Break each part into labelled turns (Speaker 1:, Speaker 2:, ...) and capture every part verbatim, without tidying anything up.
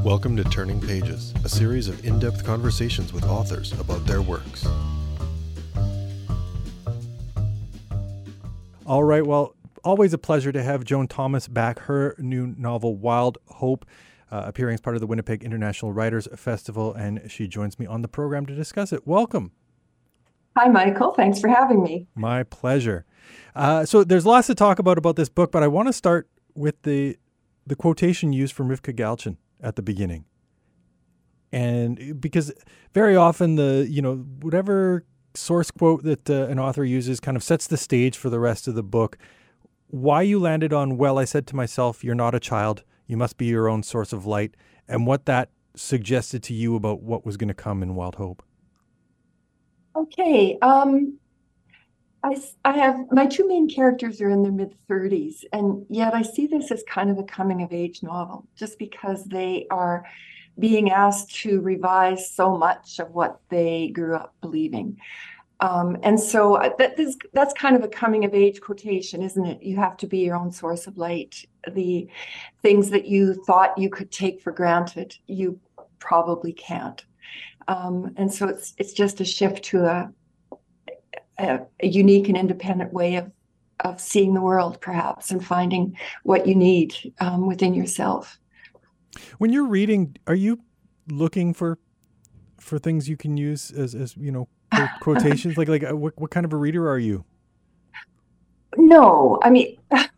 Speaker 1: Welcome to Turning Pages, a series of in-depth conversations with authors about their works.
Speaker 2: All right, well, always a pleasure to have Joan Thomas back. Her new novel, Wild Hope, uh, appearing as part of the Winnipeg International Writers Festival, and she joins me on the program to discuss it. Welcome.
Speaker 3: Hi, Michael. Thanks for having me.
Speaker 2: My pleasure. Uh, so there's lots to talk about about this book, but I want to start with the the quotation used from Rivka Galchen at the beginning. And because very often the, you know, whatever source quote that uh, an author uses kind of sets the stage for the rest of the book. Why you landed on, well, I said to myself, you're not a child. You must be your own source of light. And what that suggested to you about what was going to come in Wild Hope.
Speaker 3: Okay. Um, I, I have, my two main characters are in their mid thirties, and yet I see this as kind of a coming of age novel, just because they are being asked to revise so much of what they grew up believing. Um, and so that is, that's kind of a coming of age quotation, isn't it? You have to be your own source of light. The things that you thought you could take for granted, you probably can't. Um, and so it's it's just a shift to a, a, a unique and independent way of, of seeing the world, perhaps, and finding what you need um, within yourself.
Speaker 2: When you're reading, are you looking for for things you can use as, as you know, quotations? like like what, what kind of a reader are you?
Speaker 3: No, I mean,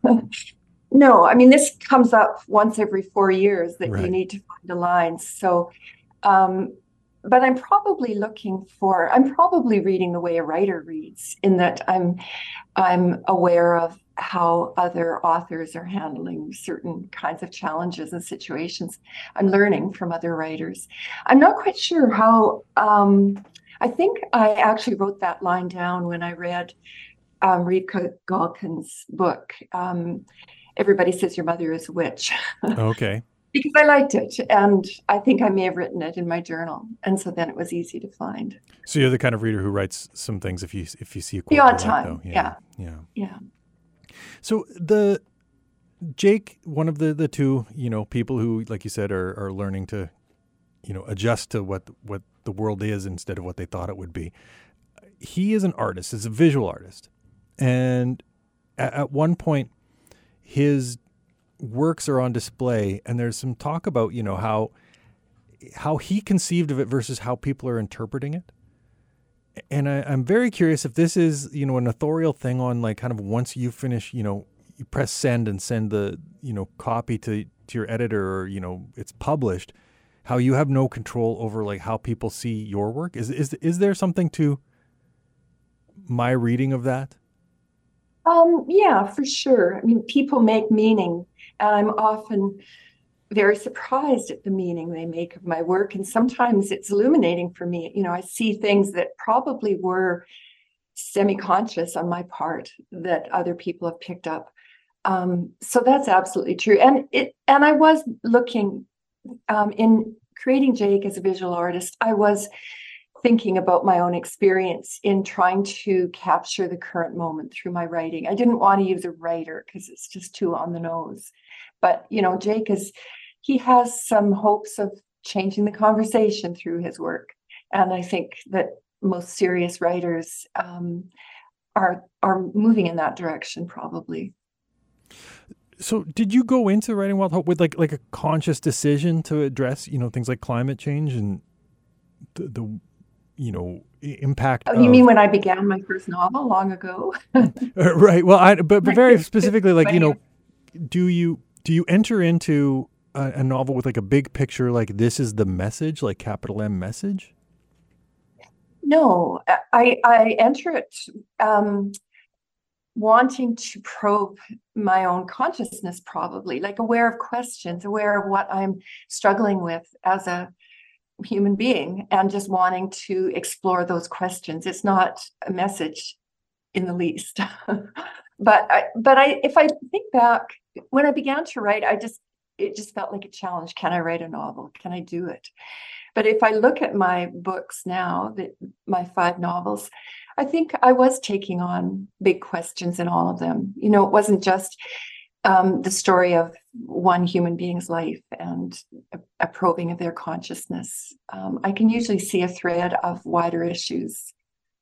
Speaker 3: no, I mean, this comes up once every four years that right. You need to find the lines. So, um, but I'm probably looking for, I'm probably reading the way a writer reads, in that I'm, I'm aware of how other authors are handling certain kinds of challenges and situations. I'm learning from other writers. I'm not quite sure how, um, I think I actually wrote that line down when I read um, Rivka Galchen's book. Um, Everybody Says Your Mother is a Witch.
Speaker 2: Okay.
Speaker 3: Because I liked it, and I think I may have written it in my journal, and so then it was easy to find.
Speaker 2: So you're the kind of reader who writes some things if you if you see a quote.
Speaker 3: The odd
Speaker 2: like,
Speaker 3: time,
Speaker 2: though.
Speaker 3: yeah.
Speaker 2: yeah,
Speaker 3: yeah,
Speaker 2: yeah. So the Jake, one of the, the two, you know, people who, like you said, are are learning to, you know, adjust to what what the world is instead of what they thought it would be. He is an artist, is a visual artist, and at, at one point, his works are on display, and there's some talk about, you know, how how he conceived of it versus how people are interpreting it. And I, I'm very curious if this is, you know, an authorial thing on, like, kind of once you finish, you know, you press send and send the, you know, copy to, to your editor, or, you know, it's published, how you have no control over, like, how people see your work. Is is is there something to my reading of that?
Speaker 3: Um, yeah, for sure. I mean, people make meaning, and I'm often very surprised at the meaning they make of my work. And sometimes it's illuminating for me. You know, I see things that probably were semi-conscious on my part that other people have picked up. Um, so that's absolutely true. And it, and I was looking um, in creating Jake as a visual artist, I was thinking about my own experience in trying to capture the current moment through my writing. I didn't want to use a writer because it's just too on the nose. But, you know, Jake is, he has some hopes of changing the conversation through his work. And I think that most serious writers um, are are moving in that direction, probably.
Speaker 2: So did you go into writing Wild Hope with like like a conscious decision to address, you know, things like climate change and the, the you know, impact?
Speaker 3: Oh, you
Speaker 2: of...
Speaker 3: mean when I began my first novel long ago?
Speaker 2: Right. Well, I, but, but very specifically, like, you know, do you do you enter into a, a novel with like a big picture, like this is the message, like capital M message?
Speaker 3: No, I, I enter it um, wanting to probe my own consciousness, probably, like aware of questions, aware of what I'm struggling with as a human being, and just wanting to explore those questions. It's not a message in the least. but I, but I, if I think back, when I began to write, I just, it just felt like a challenge. Can I write a novel? Can I do it? But if I look at my books now, that my five novels, I think I was taking on big questions in all of them. You know, it wasn't just um, the story of one human being's life and a probing of their consciousness. Um, I can usually see a thread of wider issues.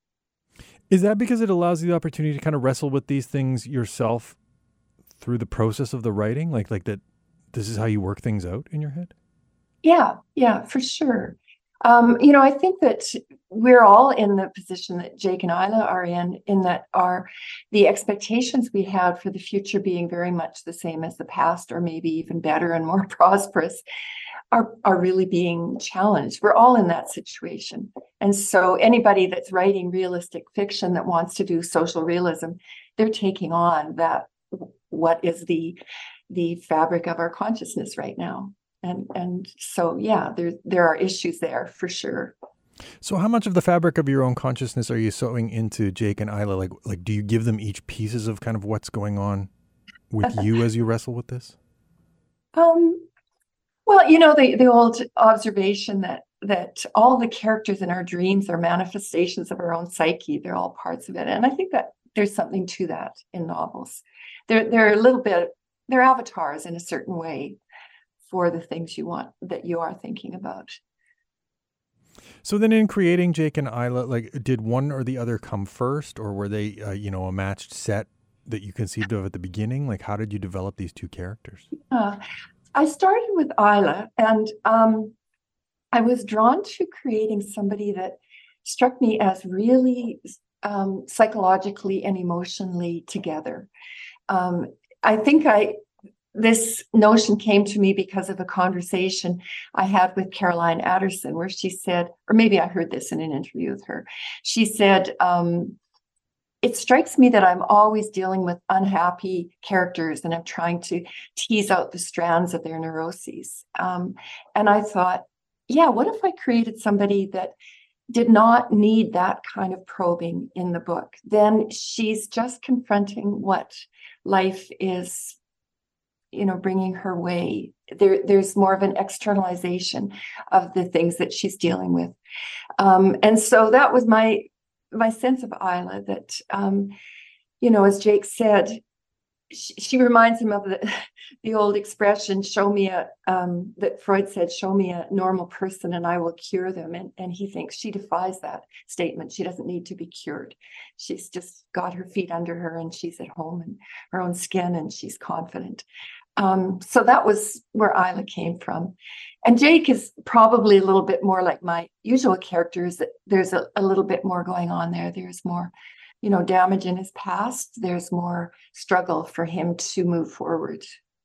Speaker 2: Is that because it allows you the opportunity to kind of wrestle with these things yourself through the process of the writing? Like, like that, this is how you work things out in your head?
Speaker 3: Yeah, yeah, for sure. Um, you know, I think that we're all in the position that Jake and Isla are in, in that our the expectations we had for the future being very much the same as the past, or maybe even better and more prosperous, are are really being challenged. We're all in that situation. And so anybody that's writing realistic fiction that wants to do social realism, they're taking on that what is the the fabric of our consciousness right now. And and so, yeah, there there are issues there for sure.
Speaker 2: So how much of the fabric of your own consciousness are you sewing into Jake and Isla? Like, like do you give them each pieces of kind of what's going on with you as you wrestle with this?
Speaker 3: Um, well, you know, the, the old observation that that all the characters in our dreams are manifestations of our own psyche. They're all parts of it. And I think that there's something to that in novels. They're, they're a little bit, they're avatars in a certain way for the things you want, that you are thinking about.
Speaker 2: So then in creating Jake and Isla, like, did one or the other come first, or were they, uh, you know, a matched set that you conceived of at the beginning? Like, how did you develop these two characters?
Speaker 3: Uh, I started with Isla, and um, I was drawn to creating somebody that struck me as really um, psychologically and emotionally together. Um, I think I This notion came to me because of a conversation I had with Caroline Adderson, where she said, or maybe I heard this in an interview with her. She said, um, it strikes me that I'm always dealing with unhappy characters and I'm trying to tease out the strands of their neuroses. Um, and I thought, yeah, what if I created somebody that did not need that kind of probing in the book? Then she's just confronting what life is, you know, bringing her way. There, there's more of an externalization of the things that she's dealing with. Um, and so that was my my sense of Isla, that, um, you know, as Jake said, she, she reminds him of the, the old expression, show me a, um, that Freud said, show me a normal person and I will cure them. And, and he thinks she defies that statement. She doesn't need to be cured. She's just got her feet under her and she's at home in her own skin and she's confident. Um, so that was where Isla came from. And Jake is probably a little bit more like my usual characters, that there's a, a little bit more going on there. There's more, you know, damage in his past. There's more struggle for him to move forward.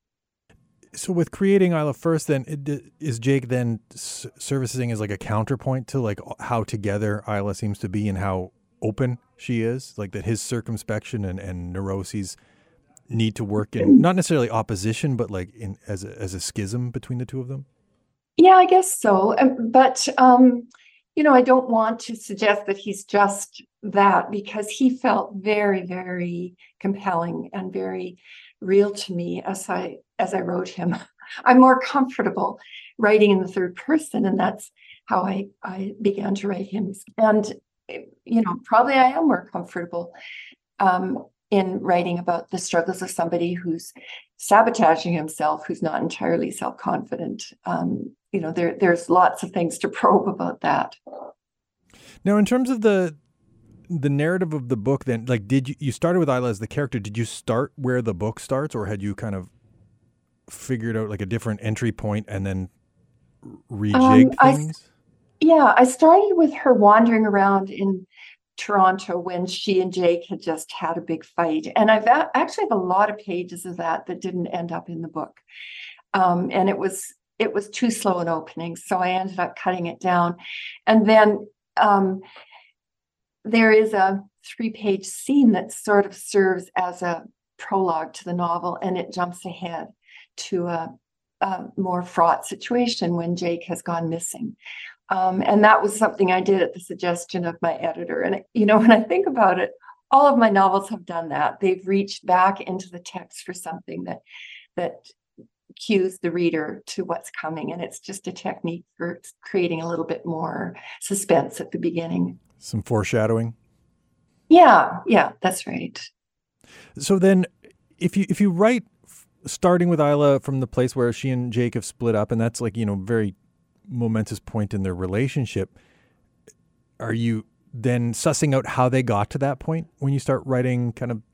Speaker 2: So with creating Isla first, then it, is Jake then s- servicing as like a counterpoint to like how together Isla seems to be and how open she is, like that his circumspection and, and neuroses need to work in not necessarily opposition, but like in as a, as a schism between the two of them?
Speaker 3: Yeah, I guess so. Um, but, um, you know, I don't want to suggest that he's just that, because he felt very, very compelling and very real to me as I as I wrote him. I'm more comfortable writing in the third person, and that's how I, I began to write him. And, you know, probably I am more comfortable um, in writing about the struggles of somebody who's sabotaging himself, who's not entirely self-confident. Um, you know, there there's lots of things to probe about that.
Speaker 2: Now, in terms of the the narrative of the book, then, like, did you you started with Isla as the character? Did you start where the book starts, or had you kind of figured out like a different entry point and then rejigged
Speaker 3: um,
Speaker 2: things?
Speaker 3: I, yeah, I started with her wandering around in Toronto when she and Jake had just had a big fight. And I've a- actually have a lot of pages of that that didn't end up in the book. Um, and it was it was too slow an opening, so I ended up cutting it down. And then um, there is a three-page scene that sort of serves as a prologue to the novel, and it jumps ahead to a, a more fraught situation when Jake has gone missing. Um, and that was something I did at the suggestion of my editor. And, you know, when I think about it, all of my novels have done that. They've reached back into the text for something that that cues the reader to what's coming. And it's just a technique for creating a little bit more suspense at the beginning.
Speaker 2: Some foreshadowing.
Speaker 3: Yeah, yeah, that's right.
Speaker 2: So then if you if you write starting with Isla from the place where she and Jake have split up, and that's like, you know, very momentous point in their relationship. Are you then sussing out how they got to that point when you start writing kind of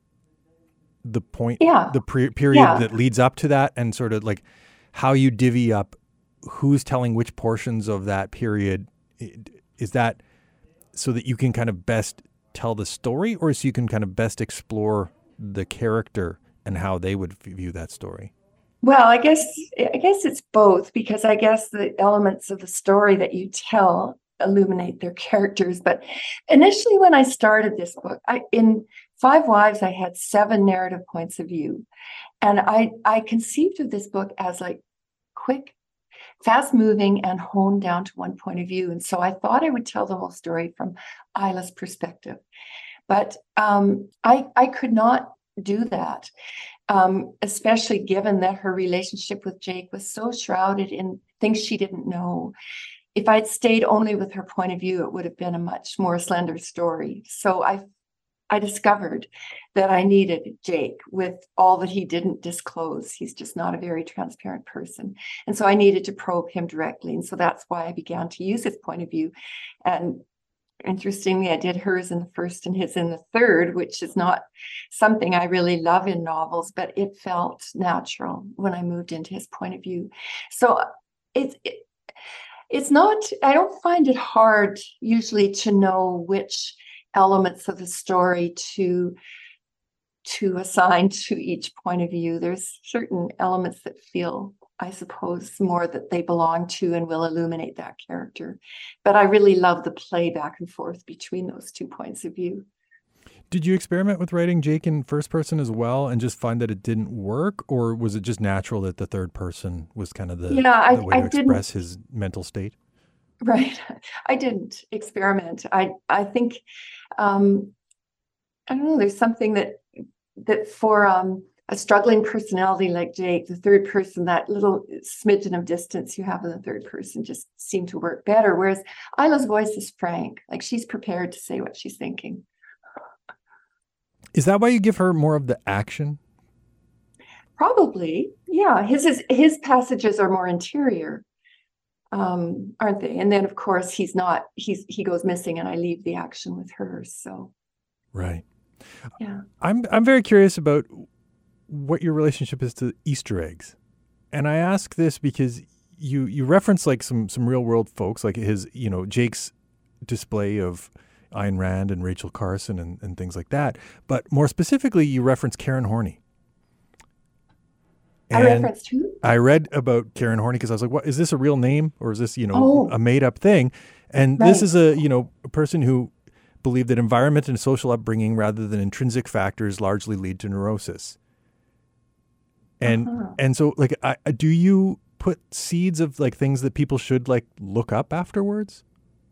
Speaker 2: the point,
Speaker 3: Yeah.
Speaker 2: the pre- period
Speaker 3: Yeah.
Speaker 2: that leads up to that, and sort of like how you divvy up who's telling which portions of that period? Is that so that you can kind of best tell the story, or so you can kind of best explore the character and how they would view that story?
Speaker 3: Well, I guess I guess it's both, because I guess the elements of the story that you tell illuminate their characters. But initially, when I started this book, I in Five Wives, I had seven narrative points of view, and I I conceived of this book as like quick, fast moving, and honed down to one point of view. And so I thought I would tell the whole story from Isla's perspective, but um, I I could not do that. Um, especially given that her relationship with Jake was so shrouded in things she didn't know. If I'd stayed only with her point of view, it would have been a much more slender story. So I, I discovered that I needed Jake with all that he didn't disclose. He's just not a very transparent person. And so I needed to probe him directly. And so that's why I began to use his point of view. And interestingly, I did hers in the first and his in the third, which is not something I really love in novels, but it felt natural when I moved into his point of view. So it's it, it's not, I don't find it hard usually to know which elements of the story to to assign to each point of view. There's certain elements that feel, I suppose, more that they belong to and will illuminate that character. But I really love the play back and forth between those two points of view.
Speaker 2: Did you experiment with writing Jake in first person as well and just find that it didn't work? Or was it just natural that the third person was kind of the,
Speaker 3: yeah, I,
Speaker 2: the way
Speaker 3: I
Speaker 2: to express his mental state?
Speaker 3: Right. I didn't experiment. I, I think, um, I don't know, there's something that, that for, um, a struggling personality like Jake, the third person, that little smidgen of distance you have in the third person just seemed to work better. Whereas Isla's voice is frank, like she's prepared to say what she's thinking.
Speaker 2: Is that why you give her more of the action?
Speaker 3: Probably, yeah. His is, his passages are more interior, um, aren't they? And then, of course, he's not. He's he goes missing, and I leave the action with her. So,
Speaker 2: right.
Speaker 3: Yeah.
Speaker 2: I'm I'm very curious about what your relationship is to Easter eggs. And I ask this because you you reference like some some real world folks, like his, you know, Jake's display of Ayn Rand and Rachel Carson and, and things like that. But more specifically, you reference Karen Horney.
Speaker 3: And I referenced who?
Speaker 2: I read about Karen Horney because I was like, what, is this a real name or is this, you know,
Speaker 3: oh.
Speaker 2: a made up thing? And
Speaker 3: right.
Speaker 2: This is a, you know, a person who believed that environment and social upbringing rather than intrinsic factors largely lead to neurosis. And uh-huh. and so, like, I, do you put seeds of like things that people should like look up afterwards?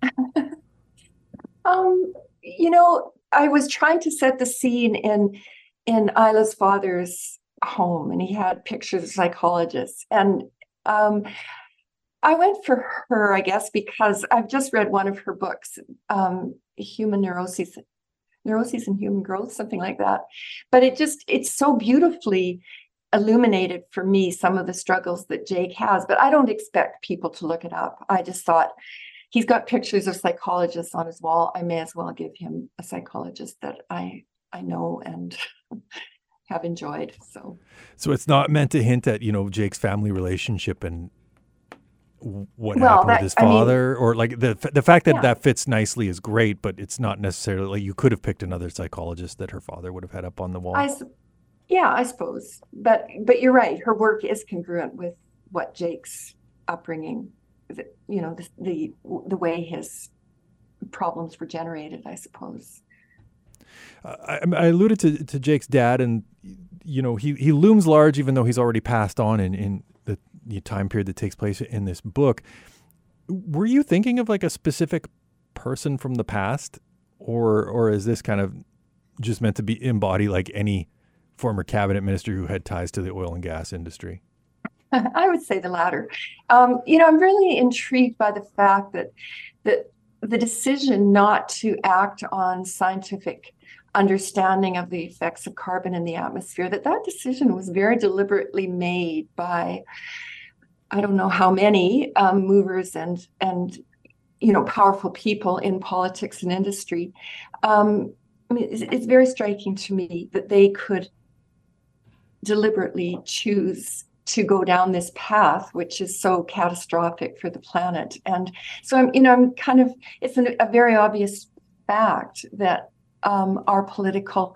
Speaker 3: um, you know, I was trying to set the scene in in Isla's father's home, and he had pictures of psychologists, and um, I went for her, I guess, because I've just read one of her books, um, Human Neuroses, Neuroses and Human Growth, something like that. But it just it's so beautifully illuminated for me some of the struggles that Jake has, but I don't expect people to look it up. I just thought he's got pictures of psychologists on his wall. I may as well give him a psychologist that I I know and have enjoyed. So,
Speaker 2: so it's not meant to hint at, you know, Jake's family relationship and what
Speaker 3: well,
Speaker 2: happened
Speaker 3: that,
Speaker 2: with his father,
Speaker 3: I mean,
Speaker 2: or like the the fact that
Speaker 3: yeah.
Speaker 2: that fits nicely is great, but it's not necessarily like you could have picked another psychologist that her father would have had up on the wall.
Speaker 3: I, Yeah, I suppose, but but you're right. Her work is congruent with what Jake's upbringing, the, you know, the, the the way his problems were generated, I suppose.
Speaker 2: Uh, I, I alluded to, to Jake's dad, and you know he, he looms large, even though he's already passed on in in the, the time period that takes place in this book. Were you thinking of like a specific person from the past, or or is this kind of just meant to be embody like any former cabinet minister who had ties to the oil and gas industry?
Speaker 3: I would say the latter. Um, you know, I'm really intrigued by the fact that that the decision not to act on scientific understanding of the effects of carbon in the atmosphere, that that decision was very deliberately made by, I don't know how many um, movers and, and, you know, powerful people in politics and industry. Um, I mean, it's, it's very striking to me that they could deliberately choose to go down this path, which is so catastrophic for the planet. And so I'm, you know, I'm kind of, it's an, a very obvious fact that um, our political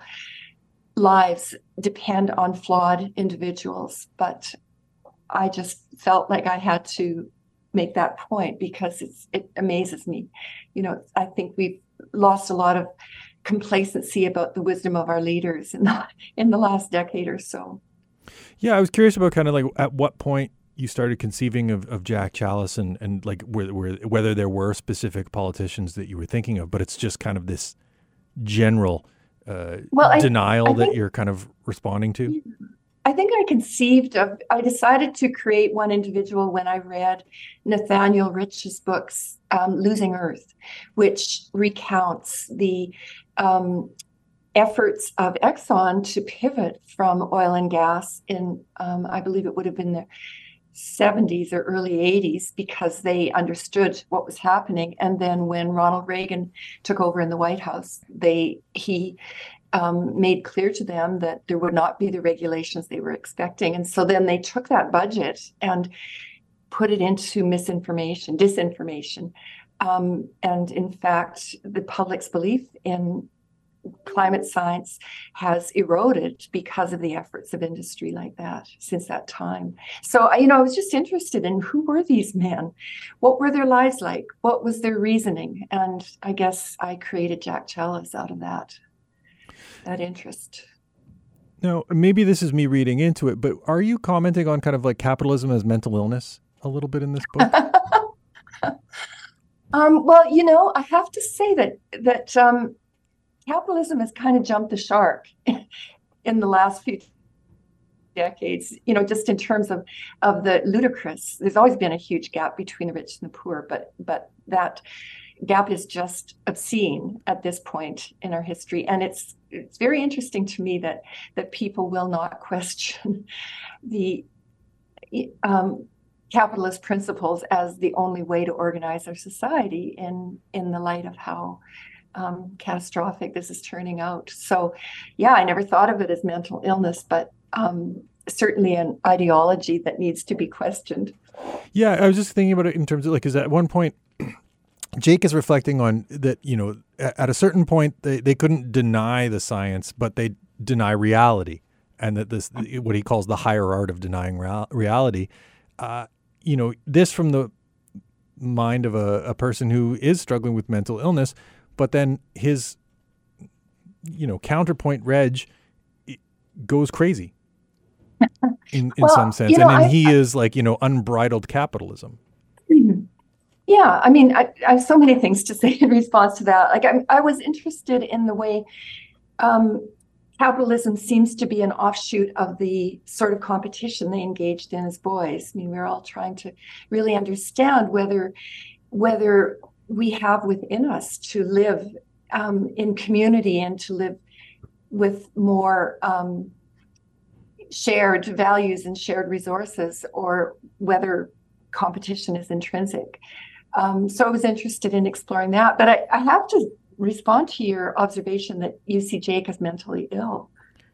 Speaker 3: lives depend on flawed individuals. But I just felt like I had to make that point because it's, it amazes me. You know, I think we've lost a lot of complacency about the wisdom of our leaders in the, in the last decade or so.
Speaker 2: Yeah, I was curious about kind of like at what point you started conceiving of, of Jack Challis and, and like where, where, whether there were specific politicians that you were thinking of, but it's just kind of this general uh,
Speaker 3: well, I,
Speaker 2: denial
Speaker 3: I
Speaker 2: that
Speaker 3: think,
Speaker 2: you're kind of responding to.
Speaker 3: I think I conceived of, I decided to create one individual when I read Nathaniel Rich's books, um, Losing Earth, which recounts the um, efforts of Exxon to pivot from oil and gas in, um, I believe it would have been the seventies or early eighties, because they understood what was happening. And then when Ronald Reagan took over in the White House, they he um, made clear to them that there would not be the regulations they were expecting. And so then they took that budget and put it into misinformation, disinformation. Um, and in fact, the public's belief in climate science has eroded because of the efforts of industry like that since that time. So, you know, I was just interested in who were these men? What were their lives like? What was their reasoning? And I guess I created Jack Challis out of that, that interest.
Speaker 2: Now, maybe this is me reading into it, but are you commenting on kind of like capitalism as mental illness a little bit in this book?
Speaker 3: um, well, you know, I have to say that, that, um, capitalism has kind of jumped the shark in the last few decades, you know, just in terms of, of the ludicrous. There's always been a huge gap between the rich and the poor, but but that gap is just obscene at this point in our history. And it's it's very interesting to me that that people will not question the um, capitalist principles as the only way to organize our society in in the light of how Um, catastrophic this is turning out. So, yeah, I never thought of it as mental illness, but um, certainly an ideology that needs to be questioned.
Speaker 2: Yeah, I was just thinking about it in terms of like, is at one point, Jake is reflecting on that, you know, at a certain point, they, they couldn't deny the science, but they deny reality. And that this, what he calls the higher art of denying rea- reality, uh, you know, this from the mind of a, a person who is struggling with mental illness. But then his, you know, counterpoint, Reg, goes crazy in, in
Speaker 3: well,
Speaker 2: some sense.
Speaker 3: You know,
Speaker 2: and then
Speaker 3: I,
Speaker 2: he
Speaker 3: I,
Speaker 2: is like, you know, unbridled capitalism.
Speaker 3: Yeah, I mean, I, I have so many things to say in response to that. Like, I, I was interested in the way um, capitalism seems to be an offshoot of the sort of competition they engaged in as boys. I mean, we're all trying to really understand whether whether we have within us to live um, in community and to live with more um, shared values and shared resources, or whether competition is intrinsic. Um, so I was interested in exploring that. But I, I have to respond to your observation that you see Jake as mentally ill.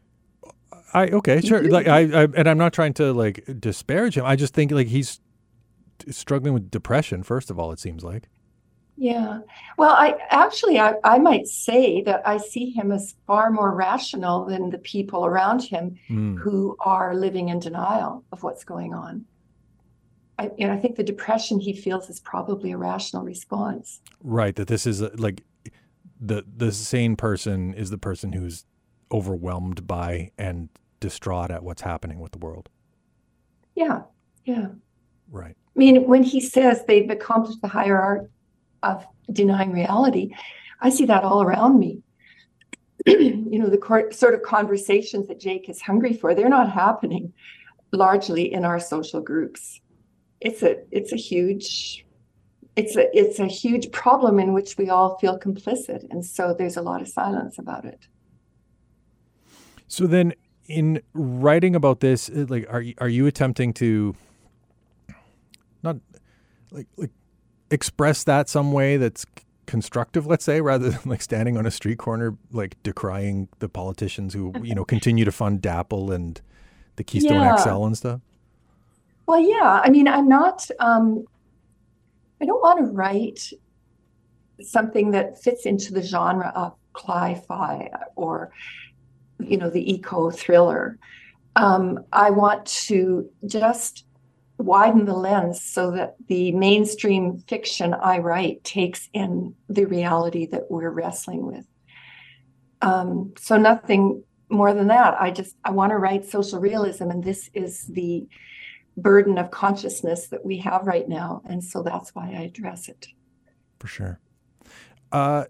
Speaker 2: I okay, sure. Like I, I, and I'm not trying to like disparage him. I just think like he's struggling with depression. First of all, it seems like.
Speaker 3: Yeah. Well, I actually, I, I might say that I see him as far more rational than the people around him mm. who are living in denial of what's going on. I, and I think the depression he feels is probably a rational response.
Speaker 2: Right. That this is a, like the the sane person is the person who's overwhelmed by and distraught at what's happening with the world.
Speaker 3: Yeah. Yeah.
Speaker 2: Right.
Speaker 3: I mean, when he says they've accomplished the higher art of denying reality, I see that all around me. You know, the cor- sort of conversations that Jake is hungry for, they're not happening largely in our social groups. It's a it's a huge it's a it's a huge problem in which we all feel complicit, and so there's a lot of silence about it.
Speaker 2: So then, in writing about this, uh, like, are you, are you attempting to not like like express that some way that's c- constructive, let's say, rather than like standing on a street corner, like decrying the politicians who you know continue to fund DAPL and the Keystone
Speaker 3: Yeah.
Speaker 2: X L and stuff?
Speaker 3: Well, yeah. I mean, I'm not, um, I don't want to write something that fits into the genre of cli-fi or, you know, the eco thriller. Um, I want to just widen the lens so that the mainstream fiction I write takes in the reality that we're wrestling with. Um, so nothing more than that. I just, I want to write social realism, and this is the burden of consciousness that we have right now. And so that's why I address it.
Speaker 2: For sure. Uh,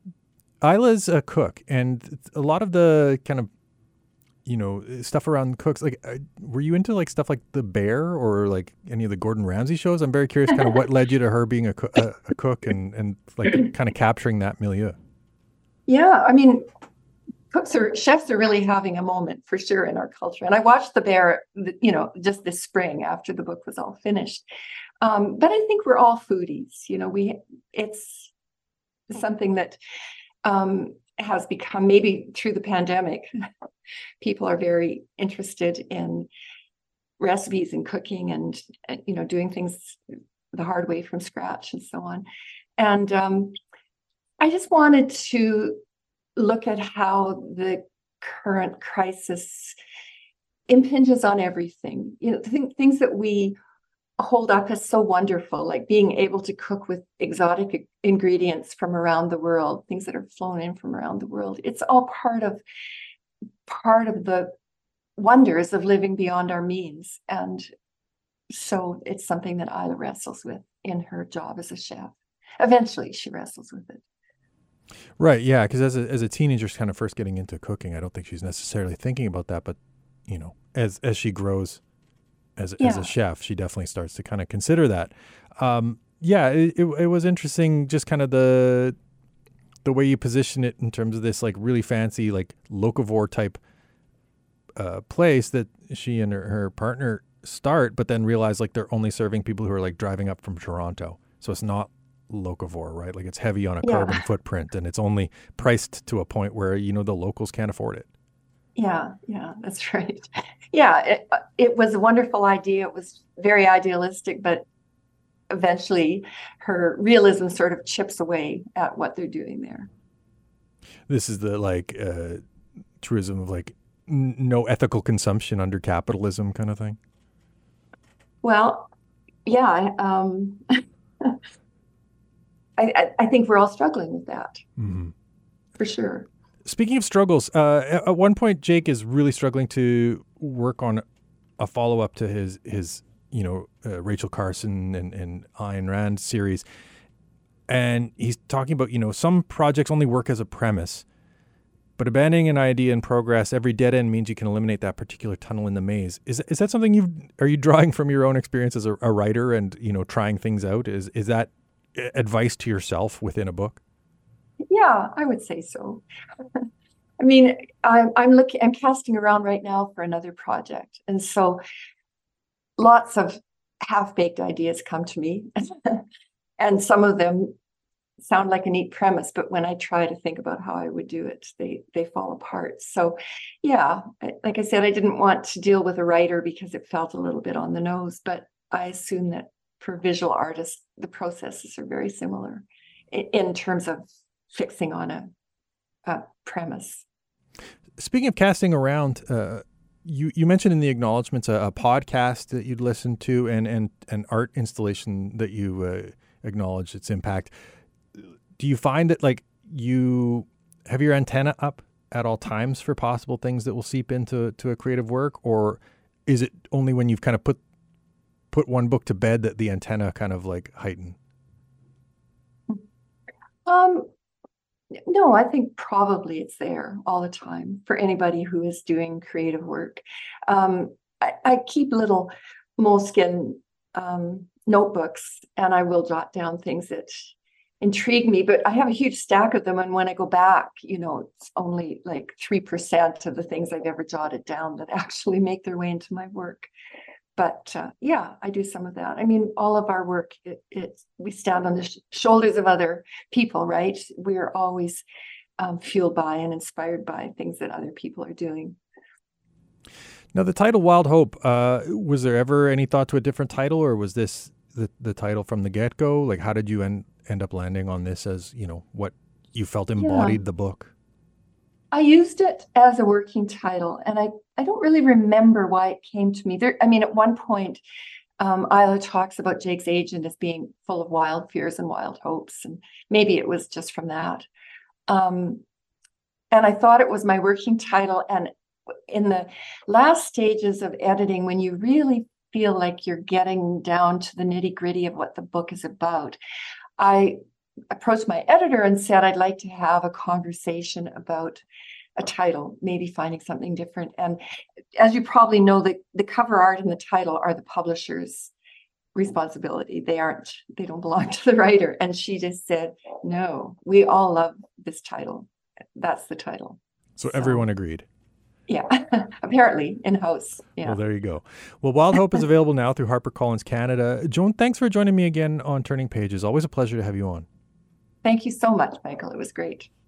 Speaker 2: Isla's a cook, and a lot of the kind of, you know, stuff around cooks, like, uh, were you into like stuff like The Bear or like any of the Gordon Ramsay shows? I'm very curious kind of what led you to her being a, co- a, a cook and, and like kind of capturing that milieu.
Speaker 3: Yeah, I mean, cooks are chefs are really having a moment for sure in our culture. And I watched The Bear, you know, just this spring after the book was all finished. Um, but I think we're all foodies. You know, we it's something that um, has become, maybe through the pandemic, people are very interested in recipes and cooking and, you know, doing things the hard way from scratch and so on. And um, I just wanted to look at how the current crisis impinges on everything. You know, th- things that we hold up as so wonderful, like being able to cook with exotic ingredients from around the world, things that are flown in from around the world. It's all part of part of the wonders of living beyond our means. And so it's something that Isla wrestles with in her job as a chef. Eventually she wrestles with it.
Speaker 2: Right. Yeah. Because as a, as a teenager, kind of first getting into cooking, I don't think she's necessarily thinking about that. But, you know, as as she grows as,
Speaker 3: Yeah.
Speaker 2: as a chef, she definitely starts to kind of consider that. Um, yeah, it, it, it was interesting, just kind of the the way you position it in terms of this like really fancy, like locavore type uh, place that she and her, her partner start, but then realize like they're only serving people who are like driving up from Toronto. So it's not locavore, right? Like it's heavy on a
Speaker 3: Yeah.
Speaker 2: carbon footprint, and it's only priced to a point where, you know, the locals can't afford it.
Speaker 3: Yeah, yeah, that's right. Yeah, it, it was a wonderful idea. It was very idealistic, but eventually her realism sort of chips away at what they're doing there.
Speaker 2: This is the like uh, truism of like n- no ethical consumption under capitalism kind of thing.
Speaker 3: Well, yeah, um, I, I, I think we're all struggling with that,
Speaker 2: Mm-hmm.
Speaker 3: for sure.
Speaker 2: Speaking of struggles, uh, at one point, Jake is really struggling to work on a follow up to his his you know uh, Rachel Carson and, and Ayn Rand series, and he's talking about, you know, some projects only work as a premise, but abandoning an idea in progress, every dead end means you can eliminate that particular tunnel in the maze. Is is that something you are you drawing from your own experience as a, a writer and, you know, trying things out? Is is that advice to yourself within a book?
Speaker 3: Yeah, I would say so. I mean, I'm I'm looking, I'm casting around right now for another project, and so lots of half-baked ideas come to me, and some of them sound like a neat premise, but when I try to think about how I would do it, they they fall apart. So, yeah, like I said, I didn't want to deal with a writer because it felt a little bit on the nose, but I assume that for visual artists, the processes are very similar in, in terms of fixing on a, a premise.
Speaker 2: Speaking of casting around, uh, you you mentioned in the acknowledgments a, a podcast that you'd listened to and and an art installation that you uh, acknowledged its impact. Do you find that like you have your antenna up at all times for possible things that will seep into to a creative work, or is it only when you've kind of put put one book to bed that the antenna kind of like heighten?
Speaker 3: Um, no, I think probably it's there all the time for anybody who is doing creative work. Um, I, I keep little moleskin um, notebooks, and I will jot down things that intrigue me, but I have a huge stack of them. And when I go back, you know, it's only like three percent of the things I've ever jotted down that actually make their way into my work. But uh, yeah, I do some of that. I mean, all of our work, it, it's we stand on the sh- shoulders of other people, right? We're always um, fueled by and inspired by things that other people are doing.
Speaker 2: Now, the title Wild Hope, uh, was there ever any thought to a different title, or was this the, the title from the get-go? Like, how did you end, end up landing on this as, you know, what you felt embodied yeah. the book?
Speaker 3: I used it as a working title, and I, I don't really remember why it came to me. There, I mean, at one point, um, Isla talks about Jake's agent as being full of wild fears and wild hopes, and maybe it was just from that. Um, and I thought it was my working title, and in the last stages of editing, when you really feel like you're getting down to the nitty-gritty of what the book is about, I approached my editor and said, I'd like to have a conversation about a title, maybe finding something different. And as you probably know, the, the cover art and the title are the publisher's responsibility. They aren't, they don't belong to the writer. And she just said, no, we all love this title. That's the title.
Speaker 2: So, so everyone agreed.
Speaker 3: Yeah, apparently in-house. Yeah.
Speaker 2: Well, there you go. Well, Wild Hope is available now through HarperCollins Canada. Joan, thanks for joining me again on Turning Pages. Always a pleasure to have you on.
Speaker 3: Thank you so much, Michael. It was great.